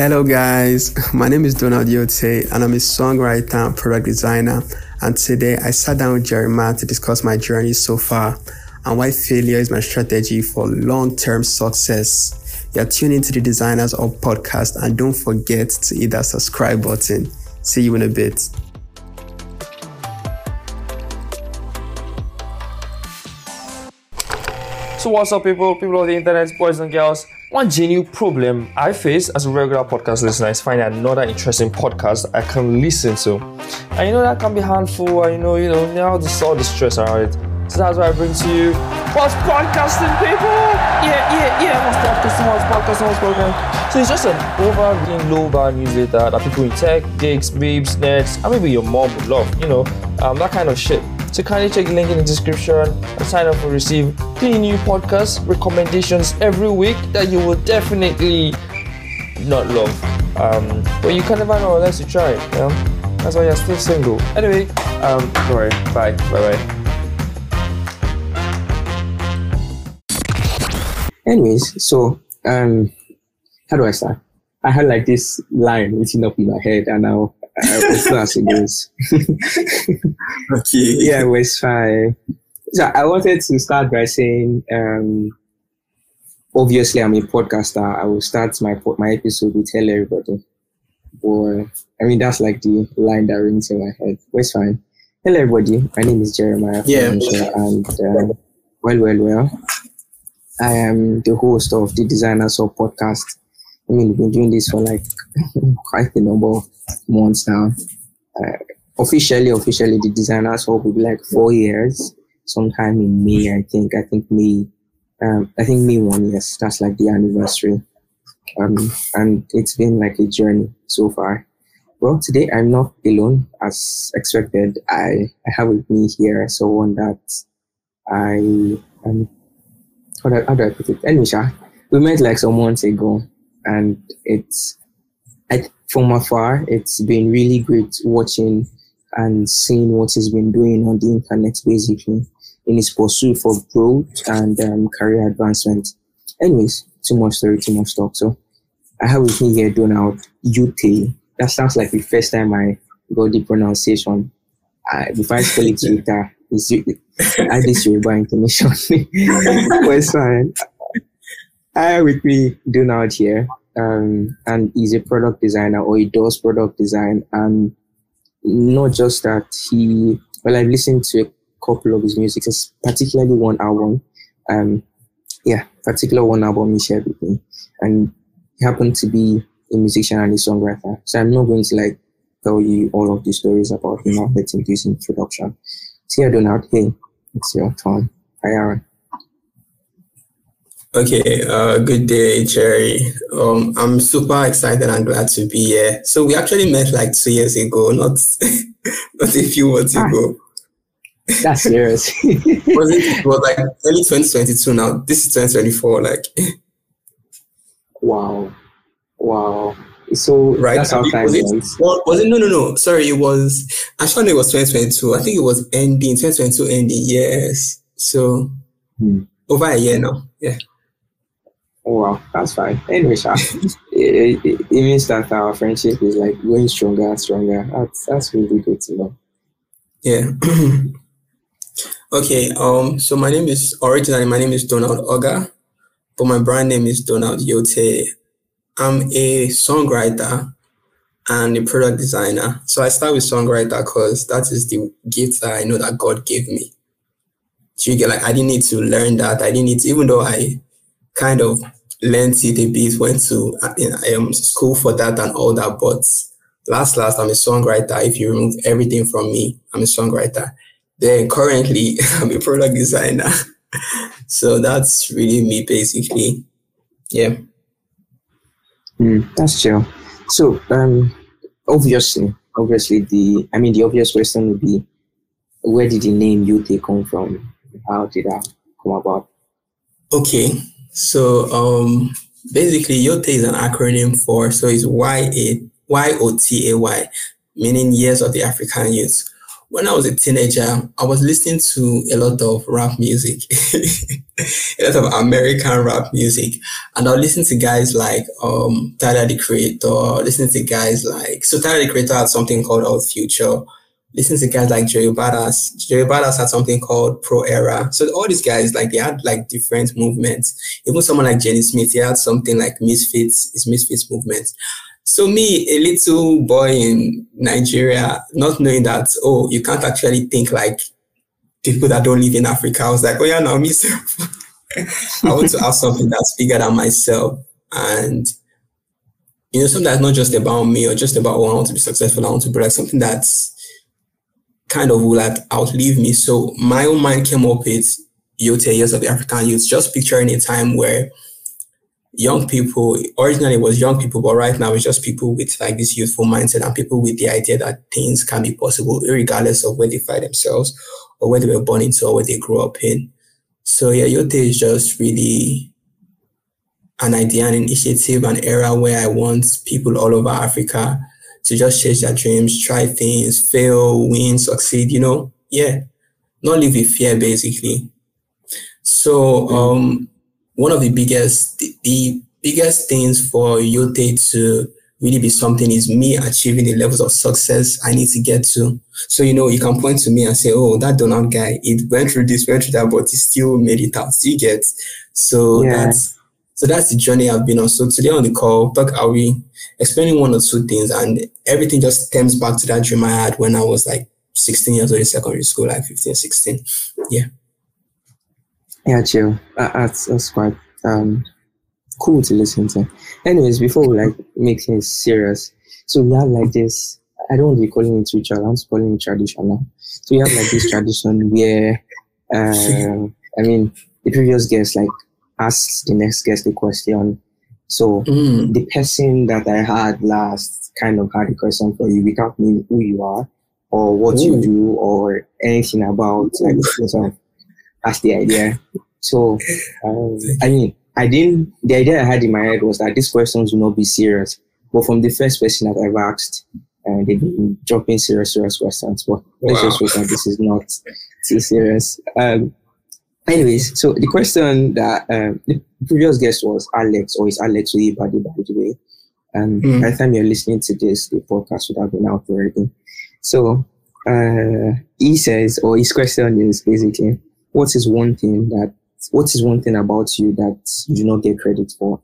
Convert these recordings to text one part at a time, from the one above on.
Hello guys, my name is Donald Yote and I'm a songwriter and product designer, and today I sat down with Jeremiah to discuss my journey so far and why failure is my strategy for long-term success. You're tuned into the Designers Hub podcast and don't forget to hit that subscribe button. See you in a bit. So what's up people of the internet, boys and girls? One genuine problem I face as a regular podcast listener is finding another interesting podcast I can listen to. And that can be handful, and now there's all the stress around it. So that's why I bring to you, what's podcasting, people? What's podcasting? So it's just an overbeing low-bar newsletter that people in tech, gigs, babes, nerds, and maybe your mom would love, that kind of shit. So kindly check the link in the description and sign up to receive 3 new podcast recommendations every week that you will definitely not love. But you can never know unless you try. That's why you're still single. Anyway, don't worry. Bye. Anyways, so how do I start? I had like this line written up in my head, and now I was as it goes. Okay. Yeah, it was fine. So I wanted to start by saying, obviously I'm a podcaster. I will start my episode with hello everybody. Or that's like the line that rings in my head. But it's fine. Hello everybody. My name is Jeremiah. Yeah. And well. I am the host of the Designers Hub podcast. We've been doing this for like quite a number of months now. Officially, the Designers Hub will be like 4 years. Sometime in May, I think May. May 1 year. That's like the anniversary. And it's been like a journey so far. Well, today I'm not alone as expected. I have with me here someone that how do I put it? Anyway, we met like some months ago, and from afar, it's been really great watching and seeing what he's been doing on the internet, basically, in his pursuit for growth and career advancement. Anyways, too much story, too much talk. So I have with me here Donald Yote. That sounds like the first time I got the pronunciation. Before I spell it Twitter, I this Yoruba information. But it's fine. I have with me Donald here, and he's a product designer, or he does product design, and not just that, I've listened to a couple of his music, particularly one album, one album he shared with me, and he happened to be a musician and a songwriter, so I'm not going to tell you all of the stories about him. I'll let him do his introduction. So yeah, Donald, hey, it's your turn. Hi, Aaron. Okay, good day, Jerry. I'm super excited and glad to be here. So we actually met like 2 years ago, not a few months ago. That's serious. It was like early 2022 now. This is 2024, Wow. So right? That's how time was. Was it? No. Sorry, it was. Actually, it was 2022. I think it was ending 2022 ending. Yes. So over a year now. Yeah. Oh, wow, that's fine. Anyway, it means that our friendship is like going stronger and stronger. That's really good to know. Yeah. Okay. So my name is Donald Oga, but my brand name is Donald Yote. I'm a songwriter and a product designer. So I start with songwriter because that is the gift that I know that God gave me. So you get I didn't need to learn that. I didn't need to, even though I kind of learned it a bit, went to school for that and all that. But last, I'm a songwriter. If you remove everything from me, I'm a songwriter. Then currently, I'm a product designer. So that's really me, basically. Yeah. That's chill. So, obviously, the obvious question would be, where did the name Yote come from? How did that come about? Okay, so basically, Yote is an acronym so it's YOTAY, meaning Years of the African Youth. when I was a teenager, I was listening to a lot of rap music, a lot of American rap music, and I was listening to guys like Tyler the Creator, listening to guys like Tyler the Creator had something called Old Future. Listening to guys like Joey Badass. Joey Badass had something called Pro Era. So all these guys, like, they had like different movements. Even someone like Jenny Smith, he had something like Misfits, his Misfits movement. So me, a little boy in Nigeria, not knowing that, oh, you can't actually think like people that don't live in Africa. I was like, oh yeah, now myself. I want to have something that's bigger than myself. And, something that's not just about me or just about, oh, I want to be successful. I want to be like something that's kind of will outlive me. So my own mind came up with Yote, Years of the African Youth, just picturing a time where young people, originally it was young people, but right now it's just people with like this youthful mindset and people with the idea that things can be possible, regardless of where they find themselves or where they were born into or where they grew up in. So yeah, Yote is just really an idea, an initiative, an era where I want people all over Africa to just chase their dreams, try things, fail, win, succeed, yeah, not live with fear, basically. So one of the biggest things for Yote to really be something is me achieving the levels of success I need to get to. So, you can point to me and say, oh, that Donald guy, it went through this, went through that, but he still made it out. You get? So yeah. That's the journey I've been on. So today on the call, I'll be explaining one or two things, and everything just stems back to that dream I had when I was like 16 years old in secondary school, like 15, 16. Yeah. Yeah, chill. That's quite cool to listen to. Anyways, before we like make things serious, so we have like this, I don't want to be calling it ritual, I'm just calling it tradition now. So we have like this tradition where, the previous guest like asked the next guest a question. So the person that I had last kind of had a question for you without knowing who you are or what you do or anything about like yourself. That's the idea. So the idea I had in my head was that these questions will not be serious. But from the first question that I've asked, they've been dropping serious questions. But let's just hope that this is not too serious. Anyways, so the question that the previous guest was Alex, or is Alex Oyebade, by the way. And by the time you're listening to this, the podcast would have been out already. So he says, or his question is basically, what is one thing about you that you do not get credit for?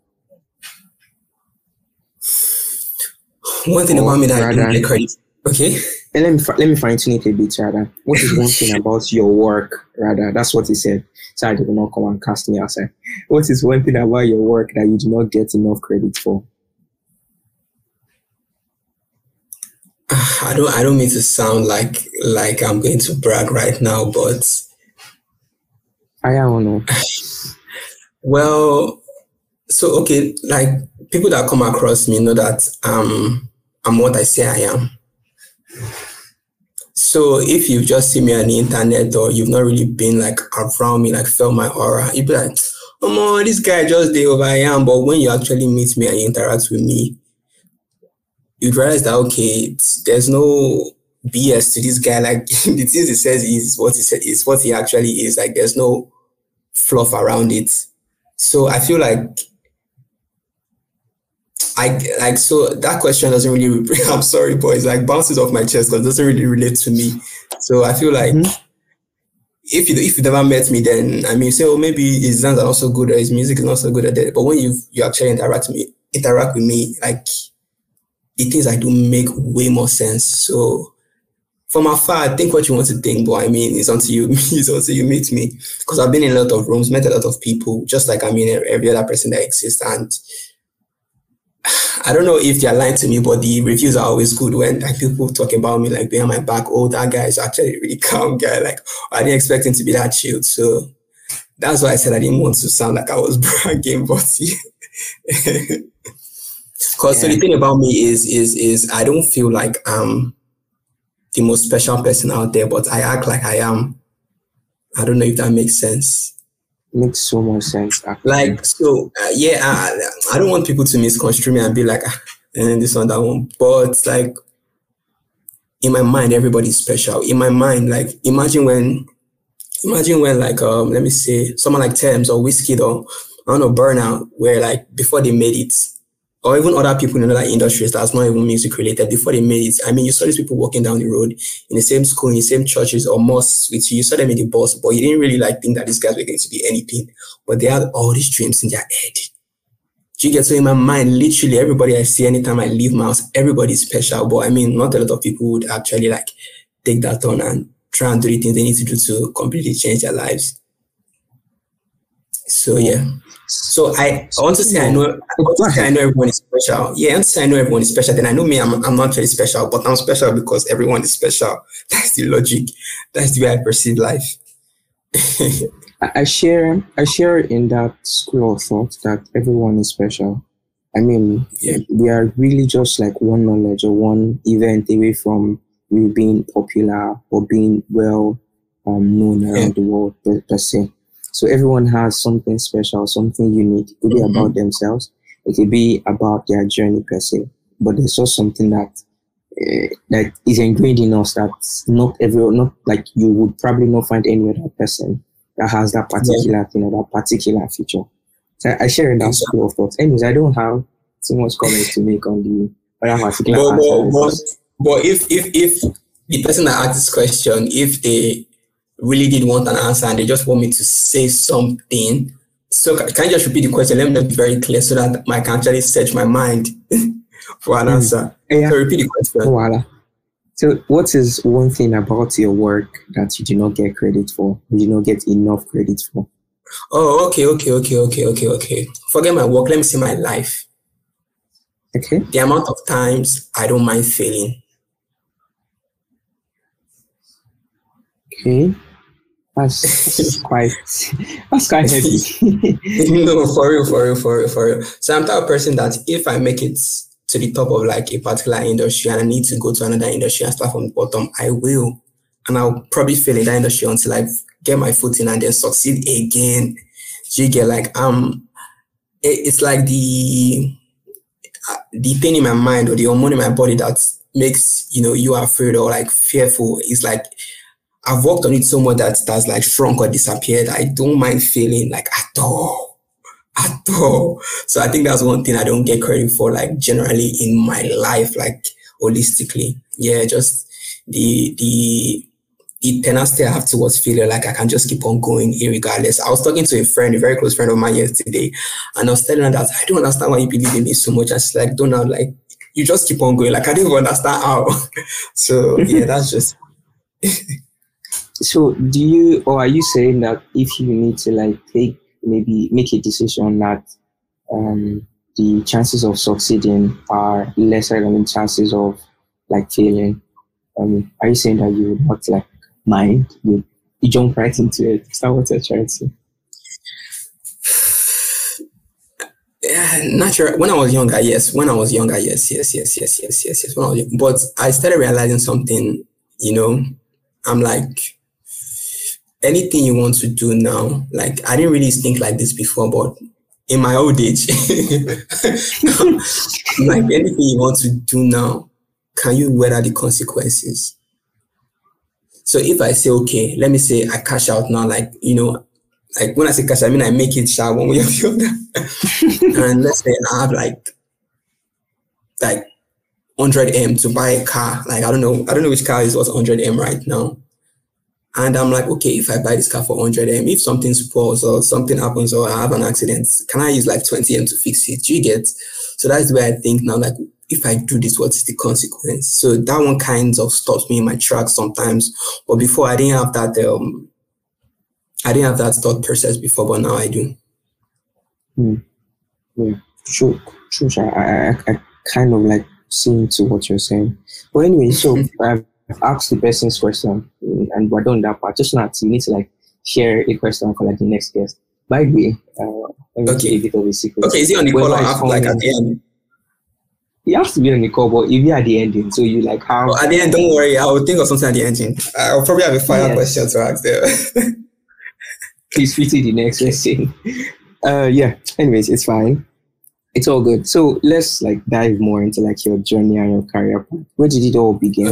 One thing about me that I don't get credit. Okay. And let me fine tune it a bit rather. What is one thing about your work rather? That's what he said. So I did not come and cast me outside. What is one thing about your work that you do not get enough credit for? I don't mean to sound like I'm going to brag right now, but I don't know. Well, so okay, like people that come across me know that I'm what I say I am. So if you've just seen me on the internet or you've not really been like around me, like felt my aura, you'd be like, oh, this guy just did over I am. But when you actually meet me and you interact with me, you'd realize that, okay, there's no BS to this guy. Like the things he says is what he actually is. Like there's no fluff around it. So I feel like so that question doesn't really, I'm sorry, boys, like bounces off my chest because it doesn't really relate to me. So I feel like if you never met me, then you say, oh, maybe his sounds are not so good or his music is not so good at that. But when you actually interact with me, like the things I do make way more sense. So from afar, I think what you want to think, but it's until you meet me. Because I've been in a lot of rooms, met a lot of people, just like every other person that exists. And I don't know if they're lying to me, but the reviews are always good when like people talk about me like behind my back. Oh, that guy is actually a really calm guy. Like I didn't expect him to be that chilled. So that's why I said I didn't want to sound like I was bragging, but because so the thing about me is I don't feel like I'm the most special person out there, but I act like I am. I don't know if that makes sense. Makes so much sense. Actually. Like, so, I don't want people to misconstrue me and be like, and this one, that one. But, like, in my mind, everybody's special. In my mind, like imagine when like let me say someone like Thames or Wizkid or I don't know Burnout, where like before they made it, or even other people in other industries that's not even music related, before they made it. I mean, you saw these people walking down the road in the same school, in the same churches or mosques with you. You saw them in the bus, but you didn't really like think that these guys were going to be anything. But they had all these dreams in their head. Do you get? So in my mind, literally everybody I see anytime I leave my house, everybody's special. But I mean, not a lot of people would actually like take that on and try and do the things they need to do to completely change their lives. So yeah. So I want to say I know everyone is special. Yeah, I want to say I know everyone is special. Then I know me, I'm not really special, but I'm special because everyone is special. That's the logic. That's the way I perceive life. I share in that school of thought that everyone is special. I mean, we are really just like one knowledge or one event away from really being popular or being well known around the world per se. So everyone has something special, something unique. It could be about themselves. It could be about their journey per se. But there's also something that that is ingrained in us that not like you would probably not find any other person that has that particular thing or that particular feature. So I share in that school of thoughts. Anyways, I don't have too much comments to make on the other particular answer. But if the person that asked this question, if they really did want an answer and they just want me to say something, so can you just repeat the question? Let me be very clear so that I can actually search my mind for an answer. Yeah. So repeat the question. Voila. So what is one thing about your work that you do not get credit for? You do not get enough credit for? Oh, okay. Forget my work. Let me see my life. Okay. The amount of times I don't mind failing. Okay. That's quite heavy. No, for real. So I'm the type of person that if I make it to the top of like a particular industry and I need to go to another industry and start from the bottom, I will. And I'll probably fail in that industry until I get my foot in and then succeed again. So you get like, it's like the thing in my mind or the hormone in my body that makes, you afraid or like fearful. It's like, I've worked on it so much that's like shrunk or disappeared. I don't mind failing like at all. So I think that's one thing I don't get credit for, like generally in my life, like holistically. Yeah, just the tenacity I have towards failure, like I can just keep on going irregardless. I was talking to a very close friend of mine yesterday, and I was telling her that I don't understand why you believe in me so much. And she's like, Donald, like you just keep on going. Like I don't even understand how. So yeah, that's just. So are you saying that if you need to like make a decision that the chances of succeeding are lesser than the chances of like failing, are you saying that you would not like mind, you jump right into it? Is that what you're trying to say? Yeah, not sure. When I was younger, yes. Yes. When I was young, but I started realizing something, I'm like, anything you want to do now, like I didn't really think like this before, but in my old age, like anything you want to do now, can you weather the consequences? So if I say, okay, let me say I cash out now, like, like when I say cash, I mean I make it sharp one way or the other. And let's say I have like 100M to buy a car. Like I don't know which car is worth 100M right now. And I'm like, okay, if I buy this car for 100M, if something spoils or something happens or I have an accident, can I use like 20M to fix it? Do you get? So that's the way I think now, like, if I do this, what is the consequence? So that one kind of stops me in my tracks sometimes. But before, I didn't have that thought process before, but now I do. Yeah, true. I kind of like seeing to what you're saying. But anyway, so I've asked the person's question and we're done that part. Just now, you need to like share a question for like the next guest. By the way, okay. A bit of a secret. Okay, is he on the call or like at the end? He has to be on the call, but if you're at the ending, so you like how? At the end, don't worry. I will think of something at the ending. I'll probably have a fire question to ask there. Please fit to the next question. Anyways, it's fine. It's all good. So let's like dive more into like your journey and your career path. Where did it all begin?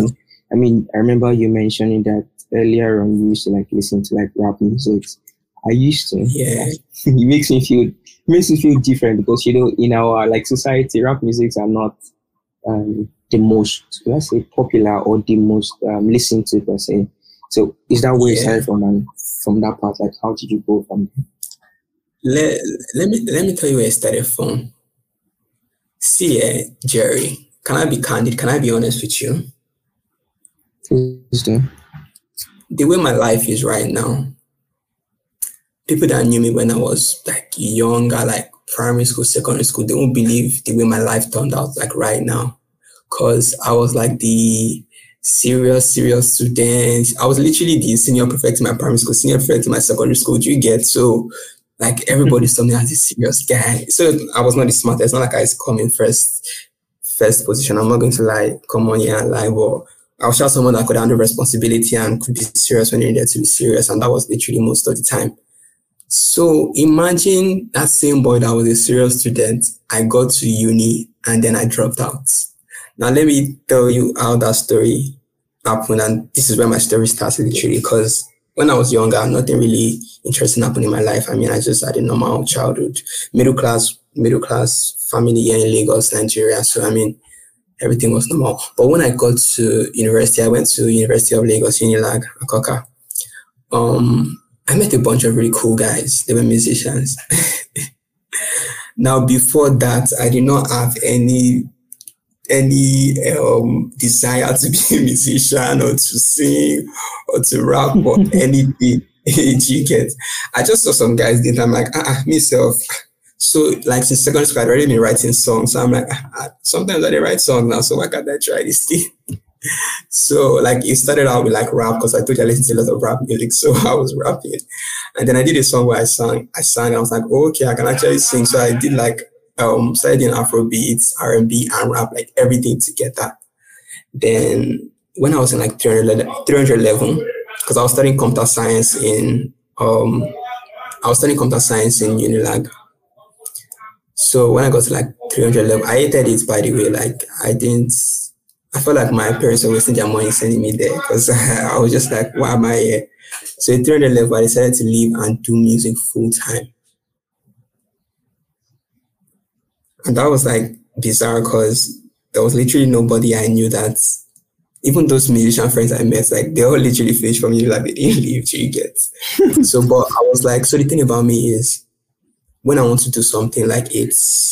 I mean, I remember you mentioning that earlier on. You used to like listen to like rap music. I used to. Yeah. It makes me feel different because in our like society, rap musics are not the most, let's say, popular or the most listened to per se. So is that where you started from, and from that part, like how did you go from there? Let me tell you where I started from. See, Jerry, can I be candid? Can I be honest with you? Please do. The way my life is right now, people that knew me when I was like younger, like primary school, secondary school, they won't believe the way my life turned out like right now. Cause I was like the serious student. I was literally the senior prefect in my primary school, senior prefect in my secondary school. Do you get? So like everybody saw me as a serious guy. So I was not the smartest. It's not like I was coming first position. I'm not going to like come on here and lie, but I was just someone that could handle responsibility and could be serious when you needed to be serious. And that was literally most of the time. So imagine that same boy that was a serious student. I got to uni and then I dropped out. Now let me tell you how that story happened. And this is where my story starts literally, because when I was younger, nothing really interesting happened in my life. I mean, I just had a normal childhood, middle class family here in Lagos, Nigeria. So I mean, everything was normal. But when I got to university, I went to University of Lagos, Unilag, Akoka. I met a bunch of really cool guys. They were musicians. Now, before that, I did not have any desire to be a musician or to sing or to rap or anything. You get? I just saw some guys did. I'm like, myself. So like since secondary school, I'd already been writing songs. So I'm like, sometimes I didn't write songs now. So why can't I try this thing? So like it started out with like rap, because I told you I listened to a lot of rap music. So I was rapping. And then I did a song where I sang. I was like, okay, I can actually sing. So I did like started in Afrobeats, R&B, and rap, like everything together. Then when I was in like 311, because I was studying computer science in Unilag. So when I got to like 311, I hated it, by the way. Like I felt like my parents were wasting their money sending me there, because I was just like, why am I here? So in 311, I decided to leave and do music full time. And that was like bizarre, because there was literally nobody I knew that, even those musician friends I met, like they all literally finished from you, like they didn't leave, you get. So, but I was like, so the thing about me is, when I want to do something, like it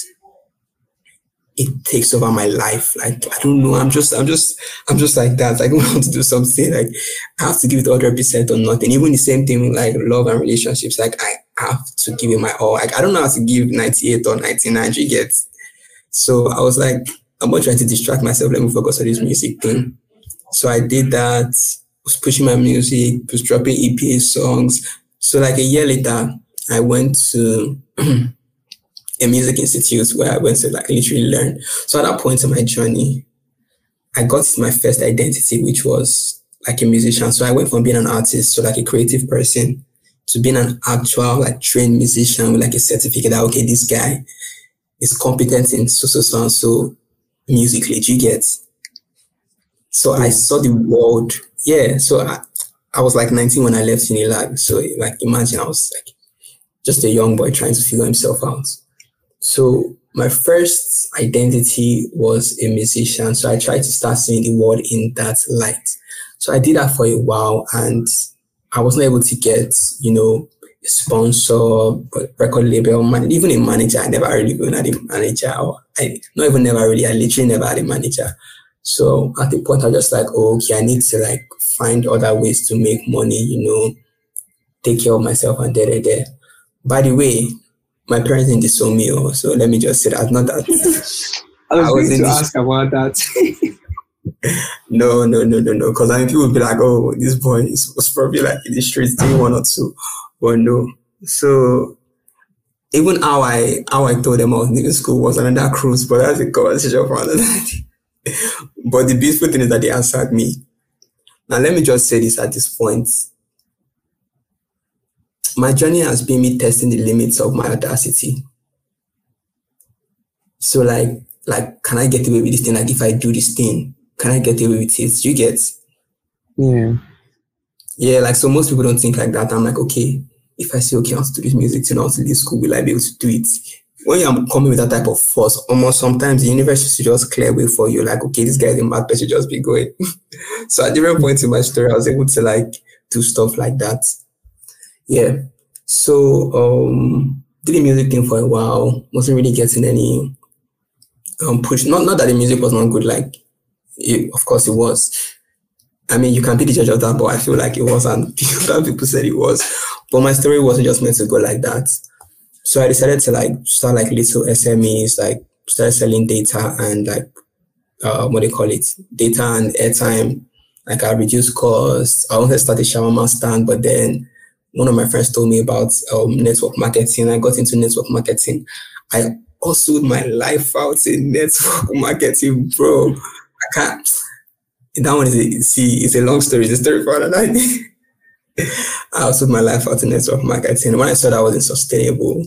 takes over my life. Like, I don't know, I'm just like that. Like, when I want to do something, like I have to give it 100% or nothing. Even the same thing with like love and relationships, like I have to give it my all. Like, I don't know how to give 98 or 99, you get. So I was like, I'm not trying to distract myself. Let me focus on this music thing. So I did that, was pushing my music, was dropping EPA songs. So like a year later, I went to a music institute where I went to like literally learn. So at that point in my journey, I got my first identity, which was like a musician. So I went from being an artist to like a creative person to being an actual like trained musician with like a certificate that, okay, this guy is competent in so musically. Do you get? So I saw the world. Yeah. So I was like 19 when I left Unilag. So like imagine I was like just a young boy trying to figure himself out. So my first identity was a musician. So I tried to start seeing the world in that light. So I did that for a while, and I wasn't able to get, a sponsor, record label, even a manager. I never really even had a manager. I literally never had a manager. So at the point I was just like, okay, I need to like find other ways to make money, take care of myself and there. By the way, my parents didn't disown me, so let me just say that. Not that I was going to ask about that. No, because I mean, people would be like, oh, this boy was probably like in the streets doing one or two, but no. So even how I told them I was leaving school was another cruise, but that's a conversation for another day. But the beautiful thing is that they answered me. Now let me just say this at this point. My journey has been me testing the limits of my audacity. So like, can I get away with this thing? Like if I do this thing, can I get away with it? You get? Yeah. Yeah, like so most people don't think like that. I'm like, okay, if I say okay, I want to do this music thing, I want to do this school, will I be able to do it? When you're coming with that type of force, almost sometimes the universe should just clear way for you, like, okay, this guy is a mad person, just be going. So at different points in my story, I was able to like do stuff like that. Yeah. So did the music thing for a while, wasn't really getting any push. Not that the music was not good, like of course it was. I mean, you can be the judge of that, but I feel like it wasn't. Other people said it was, but my story wasn't just meant to go like that. So I decided to like start like little SMEs, like started selling data and like what do you call it, data and airtime. Like I reduced costs. I wanted to start a shawarma stand, but then one of my friends told me about network marketing. I got into network marketing. I hustled my life out in network marketing, bro. I can't. That one it's a long story. It's a story for another day. I hustled my life out in network marketing. When I saw that wasn't sustainable,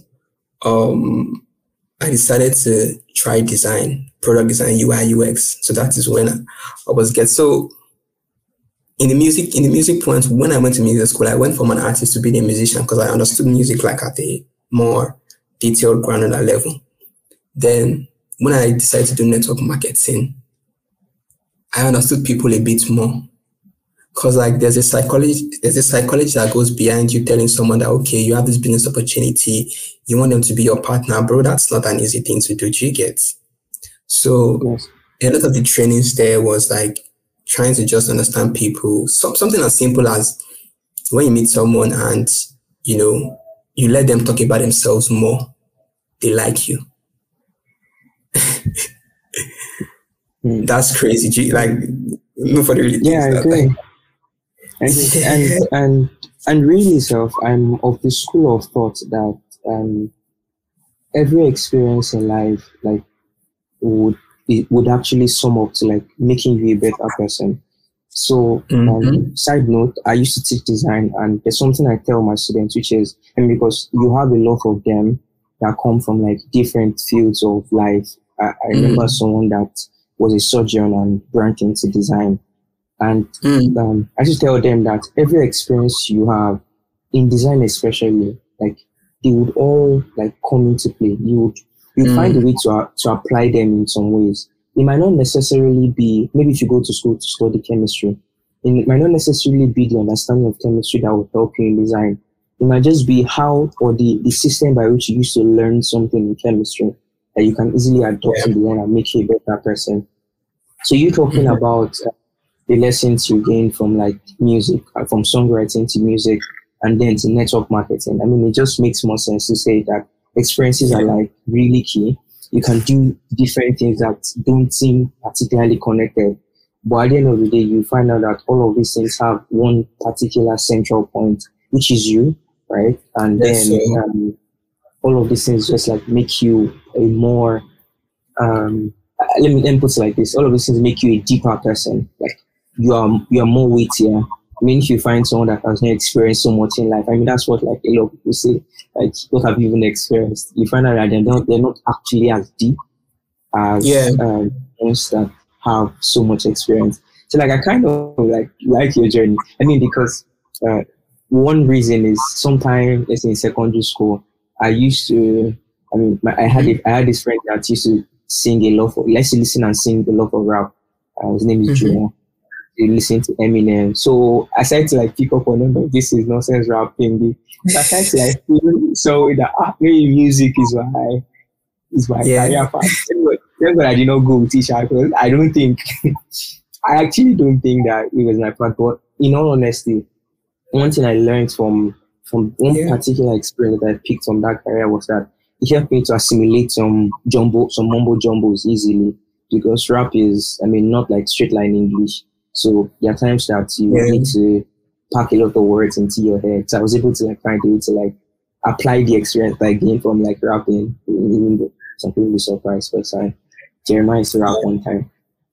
I decided to try design, product design, UI, UX. So that is when I was get so in the music point. When I went to music school, I went from an artist to being a musician because I understood music like at a more detailed, granular level. Then when I decided to do network marketing, I understood people a bit more. Because like there's a psychology that goes behind you telling someone that okay, you have this business opportunity, you want them to be your partner, bro. That's not an easy thing to do. Do you get? So Yes. a lot of the trainings there was like trying to just understand people. Something as simple as when you meet someone and you know you let them talk about themselves more, they like you. That's crazy. Like nobody really Yeah, thinks I that. agree. Like, And really, self, I'm of the school of thought that every experience in life, like, would it would actually sum up to like making you a better person. So, mm-hmm. side note, I used to teach design, and there's something I tell my students, which is, and because you have a lot of them that come from like different fields of life. I remember someone that was a surgeon and branched into design. And I just tell them that every experience you have in design, especially, like they would all like come into play. You find a way to apply them in some ways. It might not necessarily be, maybe if you go to school to study chemistry, it might not necessarily be the understanding of chemistry that will help you in design. It might just be how, or the system by which you used to learn something in chemistry that you can easily adopt in design and make you a better person. So you're talking about the lessons you gain from like music, from songwriting to music, and then to network marketing. I mean, it just makes more sense to say that experiences are like really key. You can do different things that don't seem particularly connected, but at the end of the day, you find out that all of these things have one particular central point, which is you, right? And then all of these things just like make you a more let me put it like this: all of these things make you a deeper person. Like you are more weightier. I mean, if you find someone that has not experienced so much in life, I mean, that's what like a lot of people say. Like, what have you even experienced? You find out that they're not actually as deep as those that have so much experience. So like, I kind of like your journey. I mean, because one reason is sometimes, let's say in secondary school, I used to. I mean, I had this friend that used to sing a lot of, let's listen and sing a lot of rap. His name is Junior. They listen to Eminem. So I started to like pick up on them, but this is nonsense rap thing. I started to like feel so that maybe music is my career path. Thank God I did not go with teacher because I don't think I actually don't think that it was my path. But in all honesty, one thing I learned from one particular experience that I picked from that career was that it helped me to assimilate some mumbo jumbos easily, because rap is, I mean, not like straight line English. So there are times that you need to pack a lot of words into your head. So I was able to like find a way to like apply the experience that I gained from like rapping, even though some people will be surprised. But Jeremiah used to rap one time.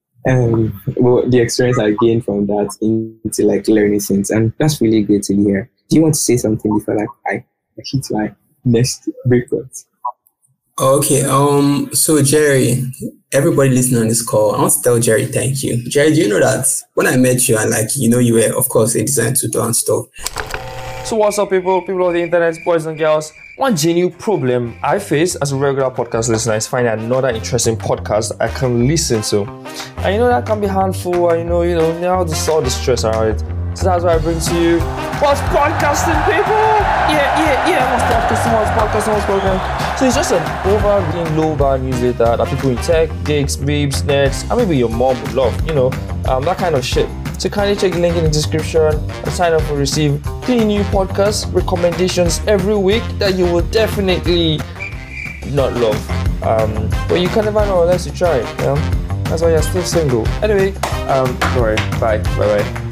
Well, the experience I gained from that into like learning things, and that's really good to hear. Do you want to say something before like I hit my next breakpoint? Okay. So Jerry, everybody listening on this call, I want to tell Jerry thank you. Jerry, do you know that when I met you and you were of course a design tutor and stuff. So what's up, people of the internet, boys and girls? One genuine problem I face as a regular podcast listener is finding another interesting podcast I can listen to. And that can be handful, and now to solve the stress around it. So that's why I bring to you what's podcasting, people! Yeah, what's podcasting. So it's just an overall global newsletter that people in tech, gigs, babes, nerds, and maybe your mom would love, that kind of shit. So kindly check the link in the description and sign up to receive 3 new podcast recommendations every week that you will definitely not love. But you can never know unless you try. That's why you're still single. Anyway, don't worry. Bye.